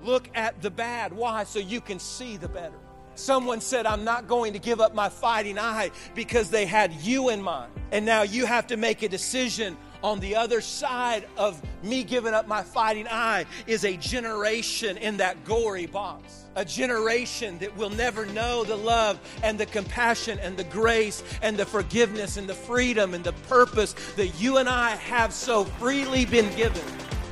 Look at the bad. Why? So you can see the better. Someone said, I'm not going to give up my fighting eye because they had you in mind. And now you have to make a decision. On the other side of me giving up my fighting eye is a generation in that gory box. A generation that will never know the love and the compassion and the grace and the forgiveness and the freedom and the purpose that you and I have so freely been given.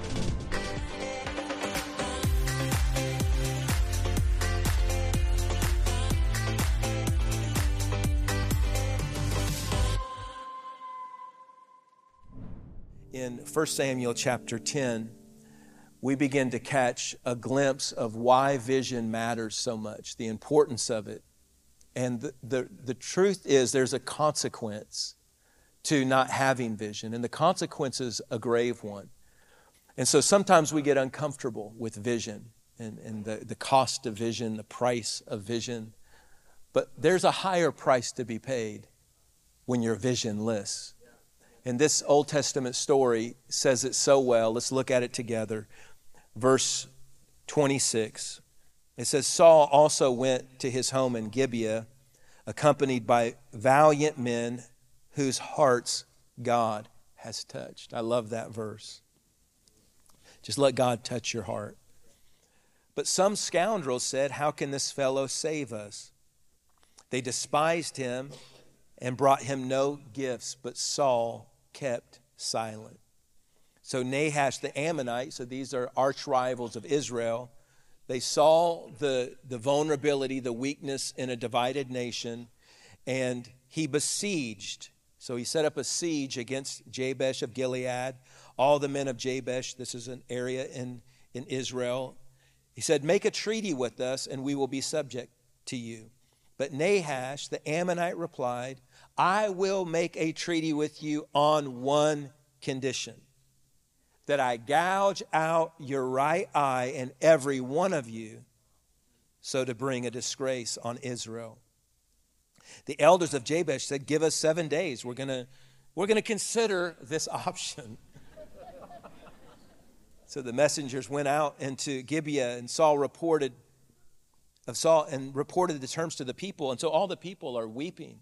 In 1 Samuel chapter 10, we begin to catch a glimpse of why vision matters so much, the importance of it. And the truth is there's a consequence to not having vision, and the consequence is a grave one. And so sometimes we get uncomfortable with vision and the cost of vision, the price of vision. But there's a higher price to be paid when you're visionless. And this Old Testament story says it so well. Let's look at it together. Verse 26. It says, Saul also went to his home in Gibeah, accompanied by valiant men whose hearts God has touched. I love that verse. Just let God touch your heart. But some scoundrels said, how can this fellow save us? They despised him and brought him no gifts, but Saul kept silent. So Nahash the Ammonite, so these are arch rivals of Israel, they saw the vulnerability, the weakness in a divided nation, and he besieged. So he set up a siege against Jabesh of Gilead. All the men of Jabesh, this is an area in Israel. He said, make a treaty with us and we will be subject to you. But Nahash the Ammonite replied, I will make a treaty with you on one condition, that I gouge out your right eye and every one of you, so to bring a disgrace on Israel. The elders of Jabesh said, give us 7 days. We're gonna consider this option. So the messengers went out into Gibeah, and Saul reported the terms to the people. And so all the people are weeping.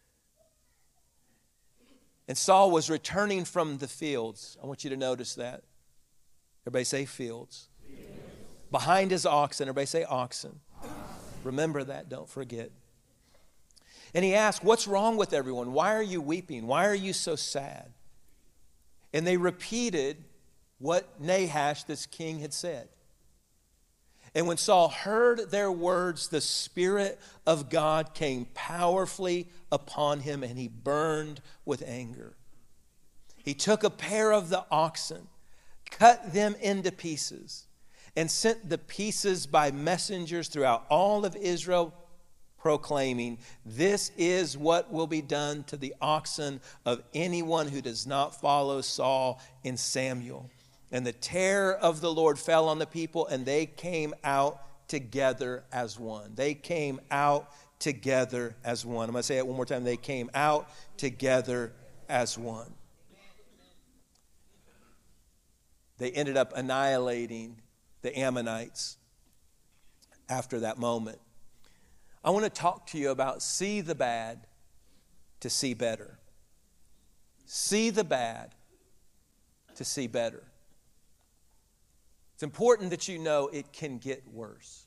And Saul was returning from the fields. I want you to notice that. Everybody say fields. Behind his oxen. Everybody say oxen. Remember that. Don't forget. And he asked, what's wrong with everyone? Why are you weeping? Why are you so sad? And they repeated what Nahash, this king, had said. And when Saul heard their words, the Spirit of God came powerfully upon him, and he burned with anger. He took a pair of the oxen, cut them into pieces, and sent the pieces by messengers throughout all of Israel, proclaiming, this is what will be done to the oxen of anyone who does not follow Saul and Samuel. And the terror of the Lord fell on the people, and they came out together as one. They came out together as one. I'm going to say it one more time. They came out together as one. They ended up annihilating the Ammonites after that moment. I want to talk to you about see the bad to see better. See the bad to see better. It's important that you know it can get worse.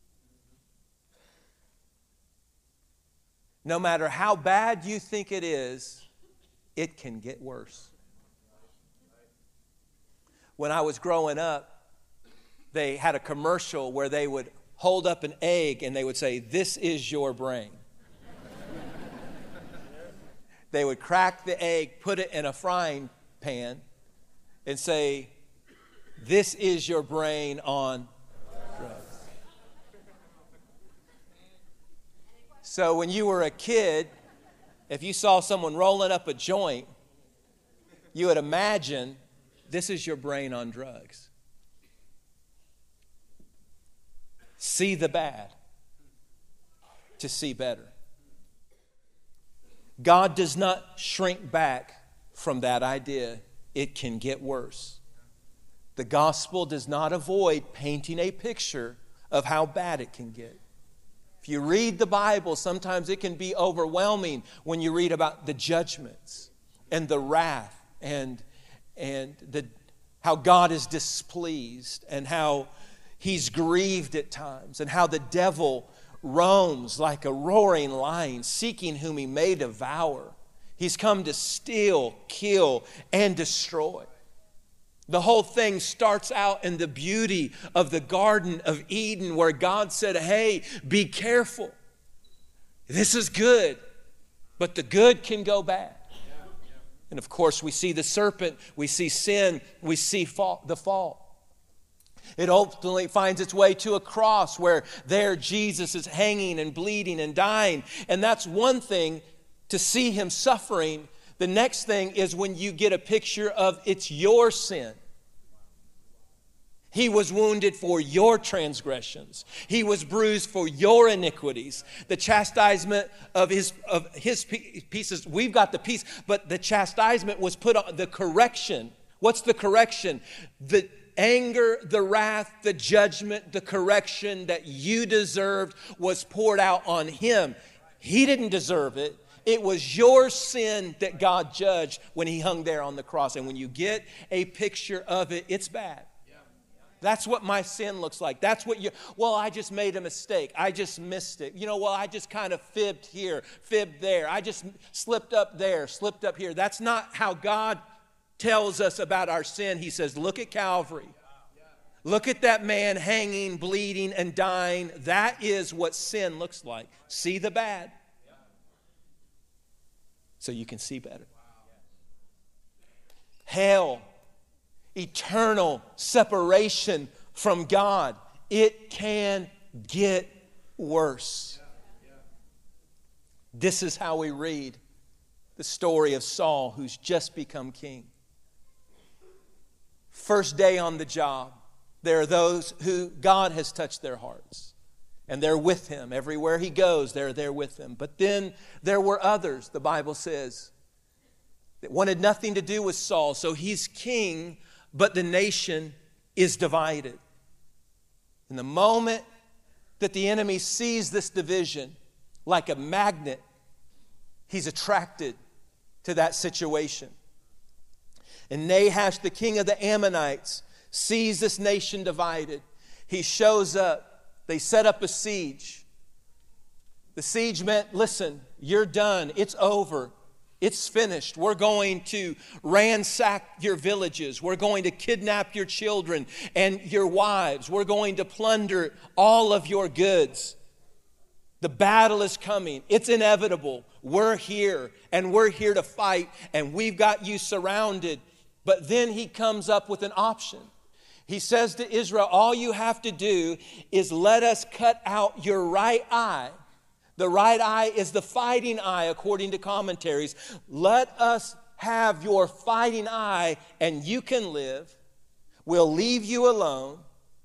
No matter how bad you think it is, it can get worse. When I was growing up, they had a commercial where they would hold up an egg and they would say, this is your brain. They would crack the egg, put it in a frying pan, and say, this is your brain on drugs. So when you were a kid, if you saw someone rolling up a joint, you would imagine this is your brain on drugs. See the bad to see better. God does not shrink back from that idea. It can get worse. The gospel does not avoid painting a picture of how bad it can get. If you read the Bible, sometimes it can be overwhelming when you read about the judgments and the wrath and how God is displeased and how He's grieved at times and how the devil roams like a roaring lion, seeking whom he may devour. He's come to steal, kill, and destroy. The whole thing starts out in the beauty of the Garden of Eden, where God said, hey, be careful. This is good, but the good can go bad. And of course, we see the serpent, we see sin, we see the fall. It ultimately finds its way to a cross where there Jesus is hanging and bleeding and dying. And that's one thing, to see Him suffering. The next thing is when you get a picture of it's your sin. He was wounded for your transgressions. He was bruised for your iniquities. The chastisement of his pieces, we've got the peace, but the chastisement was put on the correction. What's the correction? The anger, the wrath, the judgment, the correction that you deserved was poured out on Him. He didn't deserve it. It was your sin that God judged when He hung there on the cross. And when you get a picture of it, it's bad. That's what my sin looks like. That's what I just made a mistake. I just missed it. I just kind of fibbed here, fibbed there. I just slipped up there, slipped up here. That's not how God tells us about our sin. He says, look at Calvary. Look at that man hanging, bleeding, and dying. That is what sin looks like. See the bad, so you can see better. Hell, eternal separation from God. It can get worse. This is how we read the story of Saul, who's just become king. First day on the job, there are those who God has touched their hearts. And they're with him. Everywhere he goes, they're there with him. But then there were others, the Bible says, that wanted nothing to do with Saul. So he's king, but the nation is divided. In the moment that the enemy sees this division, like a magnet, he's attracted to that situation. And Nahash, the king of the Ammonites, sees this nation divided. He shows up. They set up a siege. The siege meant, listen, you're done. It's over. It's finished. We're going to ransack your villages. We're going to kidnap your children and your wives. We're going to plunder all of your goods. The battle is coming. It's inevitable. We're here, and we're here to fight, and we've got you surrounded. But then he comes up with an option. He says to Israel, all you have to do is let us cut out your right eye. The right eye is the fighting eye, according to commentaries. Let us have your fighting eye, and you can live. We'll leave you alone.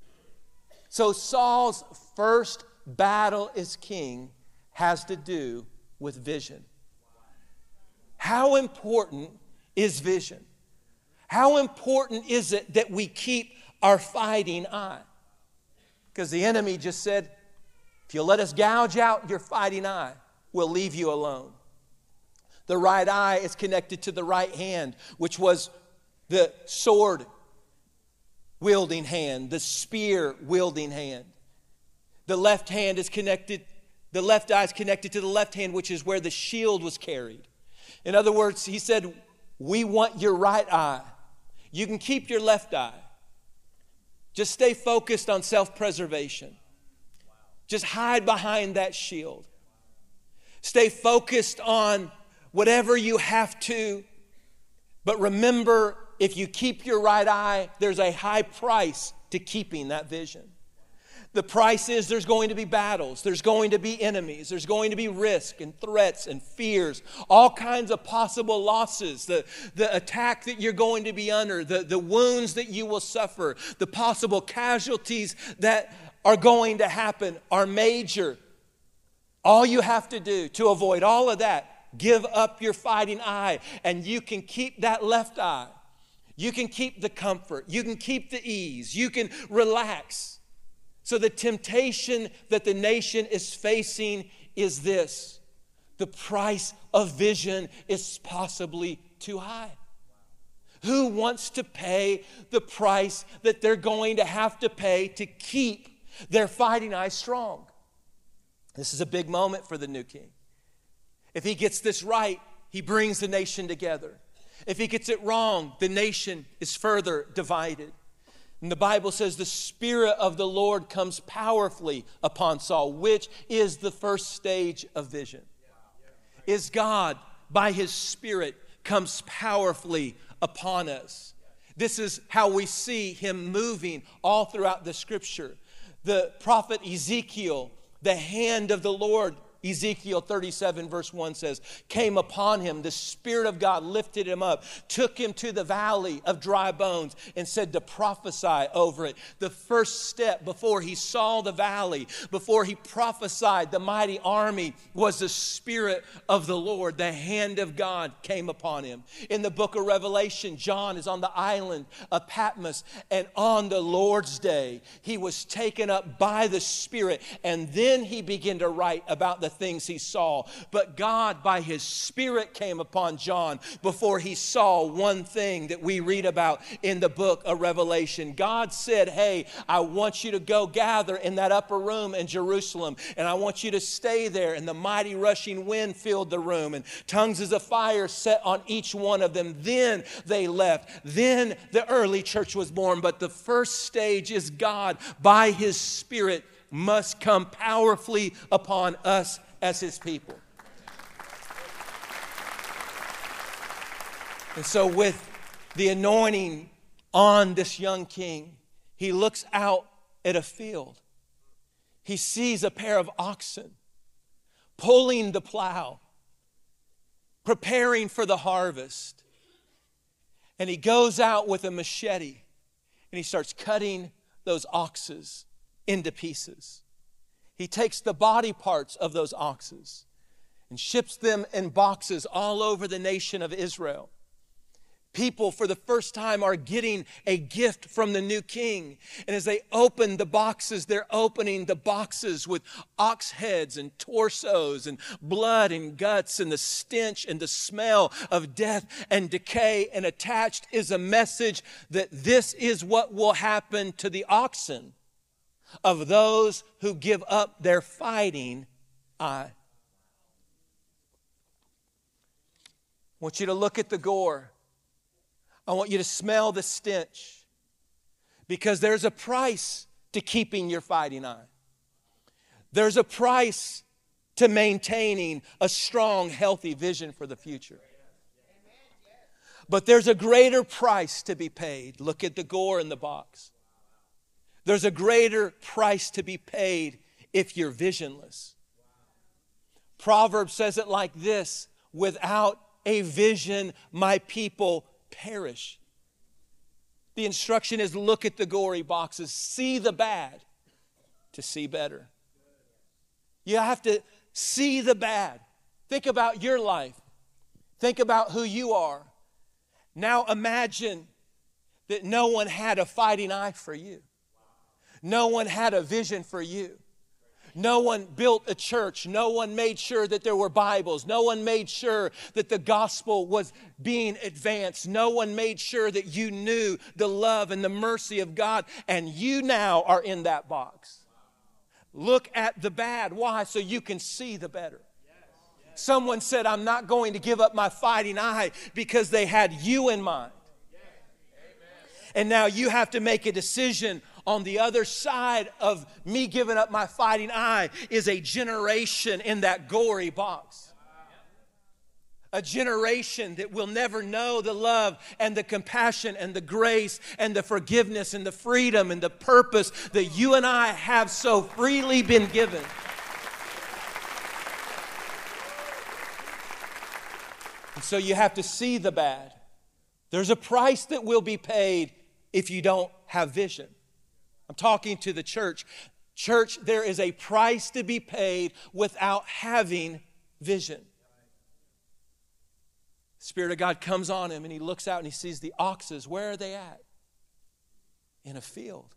So Saul's first battle as king has to do with vision. How important is vision? How important is it that we keep our fighting eye? Because the enemy just said, if you'll let us gouge out your fighting eye, we'll leave you alone. The right eye is connected to the right hand, which was the sword-wielding hand, the spear-wielding hand. The left hand is connected, the left eye is connected to the left hand, which is where the shield was carried. In other words, he said, we want your right eye. You can keep your left eye. Just stay focused on self-preservation. Just hide behind that shield. Stay focused on whatever you have to. But remember, if you keep your right eye, there's a high price to keeping that vision. The price is there's going to be battles. There's going to be enemies. There's going to be risk and threats and fears. All kinds of possible losses. The attack that you're going to be under. The wounds that you will suffer. The possible casualties that are going to happen are major. All you have to do to avoid all of that, give up your fighting eye, and you can keep that left eye. You can keep the comfort. You can keep the ease. You can relax. So the temptation that the nation is facing is this: the price of vision is possibly too high. Who wants to pay the price that they're going to have to pay to keep their fighting eye strong? This is a big moment for the new king. If he gets this right, he brings the nation together. If he gets it wrong, the nation is further divided. And the Bible says the Spirit of the Lord comes powerfully upon Saul, which is the first stage of vision. Is God, by His Spirit, comes powerfully upon us. This is how we see Him moving all throughout the Scripture. The prophet Ezekiel, the hand of the Lord, Ezekiel 37 verse 1 says, came upon him. The Spirit of God lifted him up, took him to the valley of dry bones, and said to prophesy over it. The first step before he saw the valley, before he prophesied the mighty army, was the Spirit of the Lord. The hand of God came upon him. In the book of Revelation, John is on the island of Patmos, and on the Lord's day, he was taken up by the Spirit, and then he began to write about the things he saw. But God, by His Spirit, came upon John before he saw one thing that we read about in the book of Revelation. God said, hey, I want you to go gather in that upper room in Jerusalem, and I want you to stay there. And the mighty rushing wind filled the room, and tongues as a fire set on each one of them. Then they left. Then the early church was born. But the first stage is God, by His Spirit, must come powerfully upon us as His people. And so with the anointing on this young king, he looks out at a field. He sees a pair of oxen pulling the plow, preparing for the harvest. And he goes out with a machete and he starts cutting those oxen into pieces. He takes the body parts of those oxen and ships them in boxes all over the nation of Israel. People for the first time are getting a gift from the new king. And as they open the boxes, they're opening the boxes with ox heads and torsos and blood and guts and the stench and the smell of death and decay. And attached is a message that this is what will happen to the oxen of those who give up their fighting eye. I want you to look at the gore. I want you to smell the stench, because there's a price to keeping your fighting eye. There's a price to maintaining a strong, healthy vision for the future. But there's a greater price to be paid. Look at the gore in the box. There's a greater price to be paid if you're visionless. Proverbs says it like this: without a vision, my people perish. The instruction is look at the gory boxes, see the bad to see better. You have to see the bad. Think about your life. Think about who you are. Now imagine that no one had a fighting eye for you. No one had a vision for you. No one built a church. No one made sure that there were Bibles. No one made sure that the gospel was being advanced. No one made sure that you knew the love and the mercy of God. And you now are in that box. Look at the bad. Why? So you can see the better. Someone said, I'm not going to give up my fighting eye, because they had you in mind. And now you have to make a decision. On the other side of me giving up my fighting eye is a generation in that gory box. A generation that will never know the love and the compassion and the grace and the forgiveness and the freedom and the purpose that you and I have so freely been given. And so you have to see the bad. There's a price that will be paid if you don't have vision. I'm talking to the church. Church, there is a price to be paid without having vision. Spirit of God comes on him and he looks out and he sees the oxes. Where are they at? In a field.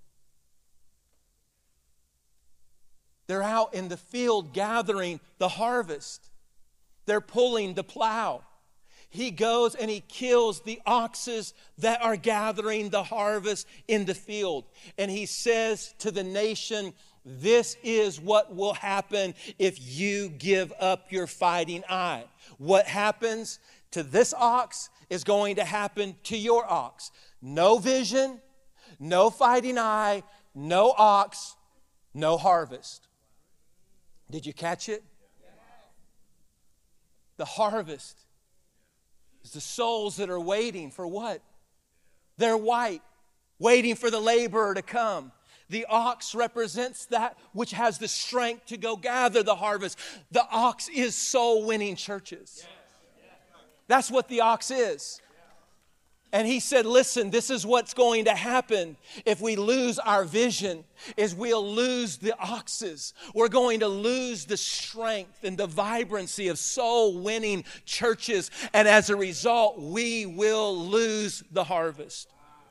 They're out in the field gathering the harvest. They're pulling the plow. He goes and he kills the oxes that are gathering the harvest in the field. And he says to the nation, this is what will happen if you give up your fighting eye. What happens to this ox is going to happen to your ox. No vision, no fighting eye, no ox, no harvest. Did you catch it? The harvest is the souls that are waiting for what? They're white, waiting for the laborer to come. The ox represents that which has the strength to go gather the harvest. The ox is soul winning churches. That's what the ox is. And he said, listen, this is what's going to happen if we lose our vision, is we'll lose the oxes. We're going to lose the strength and the vibrancy of soul-winning churches. And as a result, we will lose the harvest.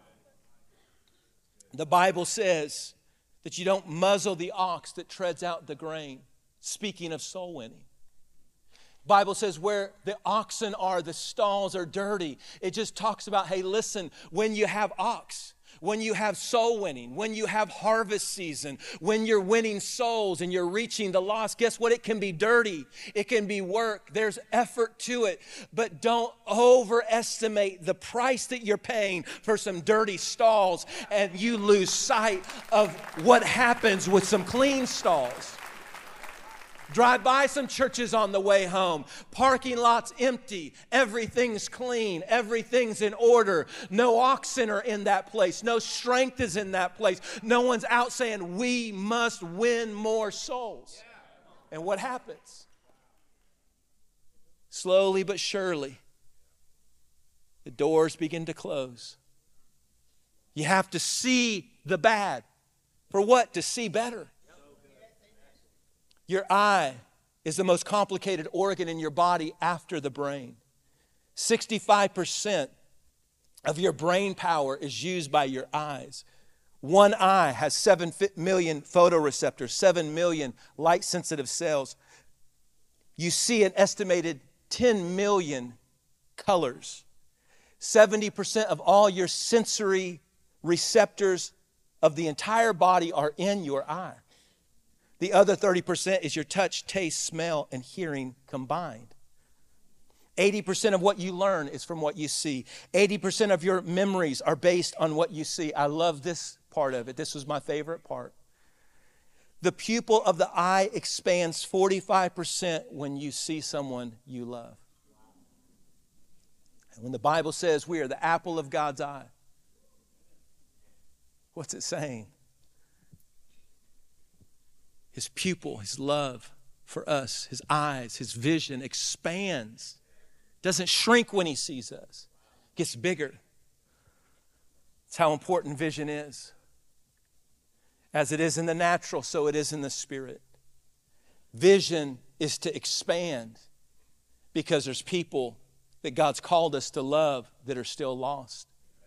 The Bible says that you don't muzzle the ox that treads out the grain. Speaking of soul winning. Bible says where the oxen are, the stalls are dirty. It just talks about, hey, listen, when you have ox, when you have soul winning, when you have harvest season, when you're winning souls and you're reaching the lost, guess what? It can be dirty. It can be work. There's effort to it. But don't overestimate the price that you're paying for some dirty stalls and you lose sight of what happens with some clean stalls. Drive by some churches on the way home. Parking lots empty. Everything's clean. Everything's in order. No oxen are in that place. No strength is in that place. No one's out saying, we must win more souls. And what happens? Slowly but surely, the doors begin to close. You have to see the bad. For what? To see better. Your eye is the most complicated organ in your body after the brain. 65% of your brain power is used by your eyes. One eye has 7 million photoreceptors, 7 million light-sensitive cells. You see an estimated 10 million colors. 70% of all your sensory receptors of the entire body are in your eye. The other 30% is your touch, taste, smell, and hearing combined. 80% of what you learn is from what you see. 80% of your memories are based on what you see. I love this part of it. This was my favorite part. The pupil of the eye expands 45% when you see someone you love. And when the Bible says we are the apple of God's eye, what's it saying? His pupil, his love for us, his eyes, his vision expands. Doesn't shrink when he sees us. Gets bigger. That's how important vision is. As it is in the natural, so it is in the spirit. Vision is to expand because there's people that God's called us to love that are still lost.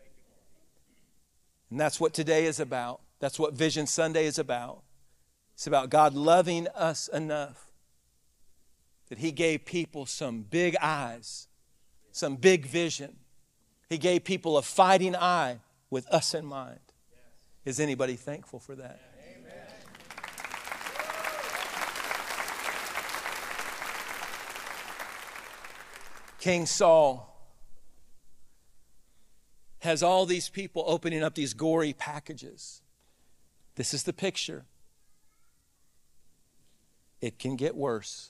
And that's what today is about. That's what Vision Sunday is about. It's about God loving us enough that he gave people some big eyes, some big vision. He gave people a fighting eye with us in mind. Is anybody thankful for that? Amen. King Saul has all these people opening up these gory packages. This is the picture. It can get worse.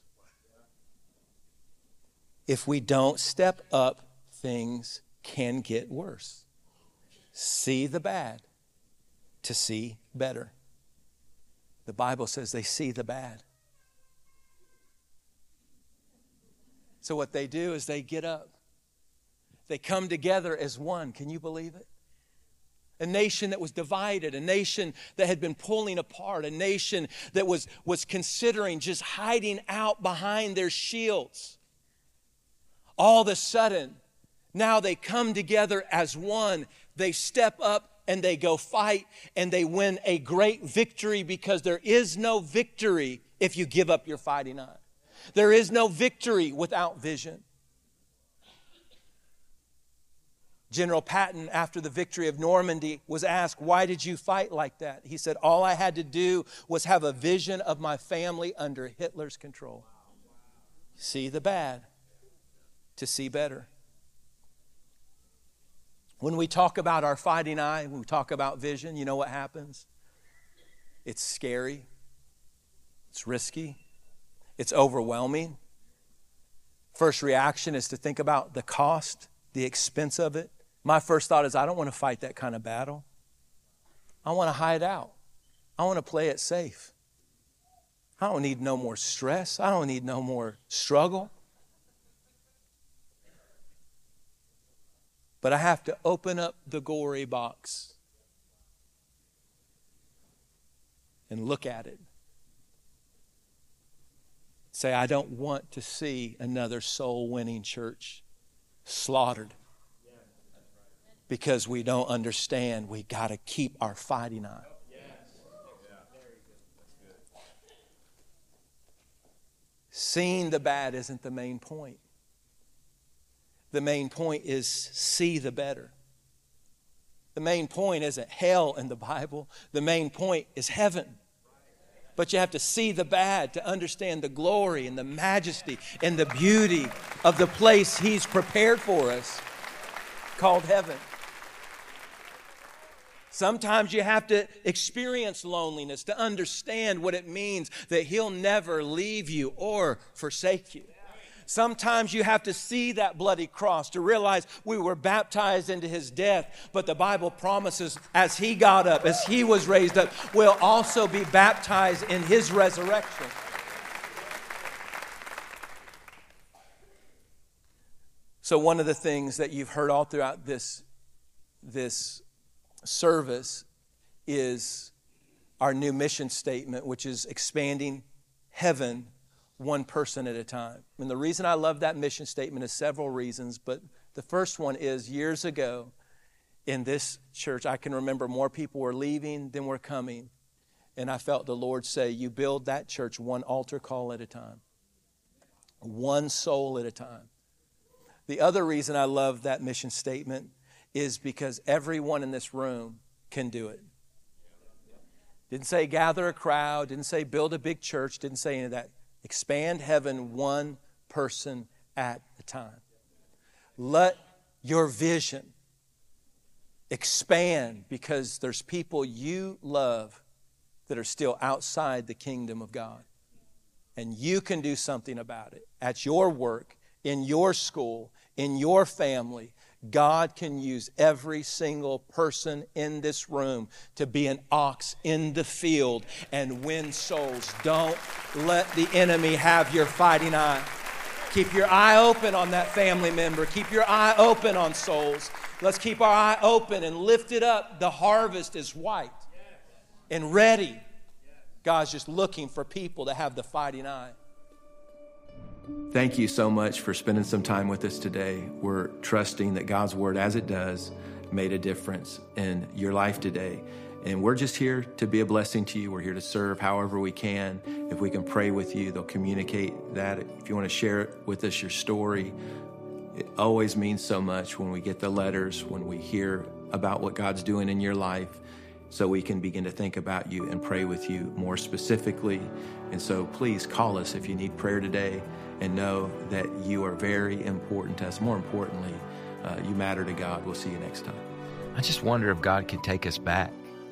If we don't step up, things can get worse. See the bad to see better. The Bible says they see the bad. So what they do is they get up. They come together as one. Can you believe it? A nation that was divided, a nation that had been pulling apart, a nation that was considering just hiding out behind their shields. All of a sudden, Now they come together as one. They step up and they go fight and they win a great victory, because there is no victory if you give up your fighting eye. There is no victory without vision. General Patton, after the victory of Normandy, was asked, why did you fight like that? He said, all I had to do was have a vision of my family under Hitler's control. See the bad to see better. When we talk about our fighting eye, when we talk about vision, you know what happens? It's scary. It's risky. It's overwhelming. First reaction is to think about the cost, the expense of it. My first thought is, I don't want to fight that kind of battle. I want to hide out. I want to play it safe. I don't need no more stress. I don't need no more struggle. But I have to open up the gory box and look at it. Say, I don't want to see another soul-winning church slaughtered because we don't understand we got to keep our fighting eye. Seeing the bad isn't the main point. The main point is see the better. The main point isn't hell in the Bible. The main point is heaven. But you have to see the bad to understand the glory and the majesty and the beauty of the place He's prepared for us, called heaven. Sometimes you have to experience loneliness to understand what it means that He'll never leave you or forsake you. Sometimes you have to see that bloody cross to realize we were baptized into His death, but the Bible promises as He got up, as He was raised up, we'll also be baptized in His resurrection. So one of the things that you've heard all throughout this service is our new mission statement, which is expanding heaven one person at a time. And the reason I love that mission statement is several reasons, but the first one is years ago in this church, I can remember more people were leaving than were coming. And I felt the Lord say, you build that church one altar call at a time, one soul at a time. The other reason I love that mission statement is because everyone in this room can do it. Didn't say gather a crowd, didn't say build a big church, didn't say any of that. Expand heaven one person at a time. Let your vision expand, because there's people you love that are still outside the kingdom of God. And you can do something about it. At your work, in your school, in your family, God can use every single person in this room to be an ox in the field and win souls. Don't let the enemy have your fighting eye. Keep your eye open on that family member. Keep your eye open on souls. Let's keep our eye open and lift it up. The harvest is white and ready. God's just looking for people to have the fighting eye. Thank you so much for spending some time with us today. We're trusting that God's Word, as it does, made a difference in your life today. And we're just here to be a blessing to you. We're here to serve however we can. If we can pray with you, they'll communicate that. If you want to share it with us, your story, it always means so much when we get the letters, when we hear about what God's doing in your life, so we can begin to think about you and pray with you more specifically. And so please call us if you need prayer today, and know that you are very important to us. More importantly, you matter to God. We'll see you next time. I just wonder if God could take us back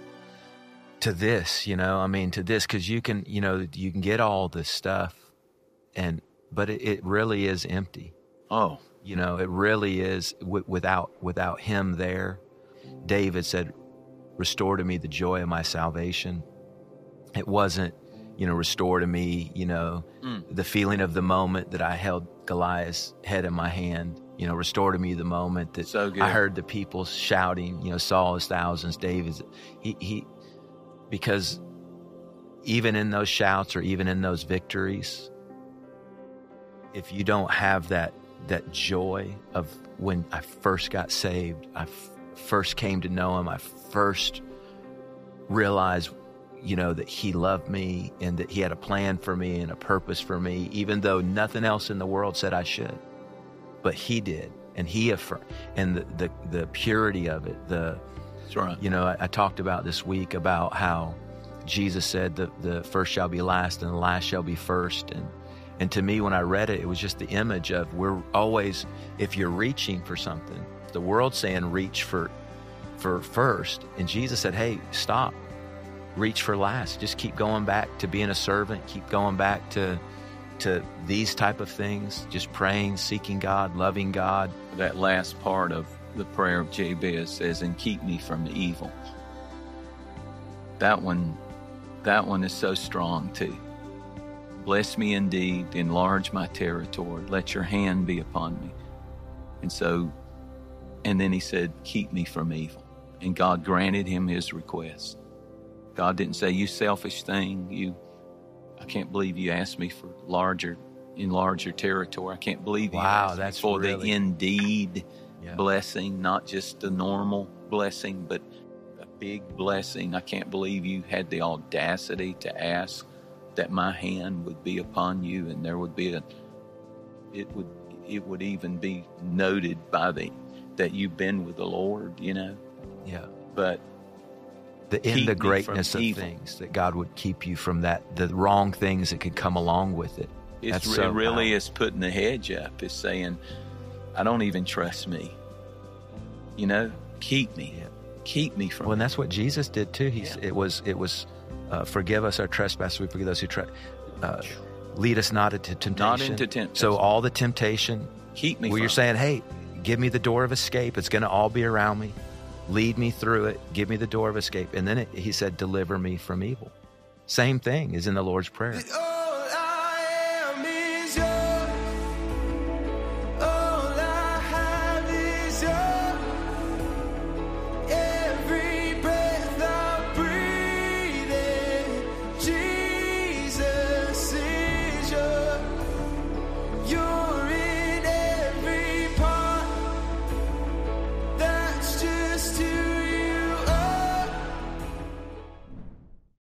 to this, to this, because you can get all this stuff, but it really is empty. Oh, it really is without Him there. David said, "Restore to me the joy of my salvation." It wasn't, restore to me, the feeling of the moment that I held Goliath's head in my hand. Restore to me the moment that I heard the people shouting, Saul is thousands, David's. Because even in those shouts or even in those victories, if you don't have that that joy of when I first got saved, I first came to know him, I first realized, that he loved me and that he had a plan for me and a purpose for me, even though nothing else in the world said I should. But he did, and he affirmed, and the purity of it. That's right. I talked about this week about how Jesus said the first shall be last and the last shall be first. And to me, when I read it, it was just the image of, we're always, if you're reaching for something, the world's saying reach for first. And Jesus said, hey, stop. Reach for last. Just keep going back to being a servant. Keep going back to these type of things. Just praying, seeking God, loving God. That last part of the prayer of Jabez says, and keep me from the evil. That one is so strong too. Bless me indeed, enlarge my territory. Let your hand be upon me. And then he said, keep me from evil. And God granted him his request. God didn't say, you selfish thing, I can't believe you asked me for enlarge your territory. I can't believe you asked me for the indeed blessing, not just the normal blessing, but a big blessing. I can't believe you had the audacity to ask that my hand would be upon you, and there would be it would even be noted that you've been with the Lord, Yeah. But in the greatness of things, that God would keep you from the wrong things that could come along with it. It really is putting the hedge up. It's saying, I don't even trust me. Keep me. Yeah. Keep me from. Well, and that's what Jesus did too. It was forgive us our trespasses, we forgive those who lead us not into temptation. Not into temptation. So all the temptation, keep me. You're saying, hey, give me the door of escape. It's going to all be around me. Lead me through it. Give me the door of escape. And then he said, deliver me from evil. Same thing is in the Lord's Prayer.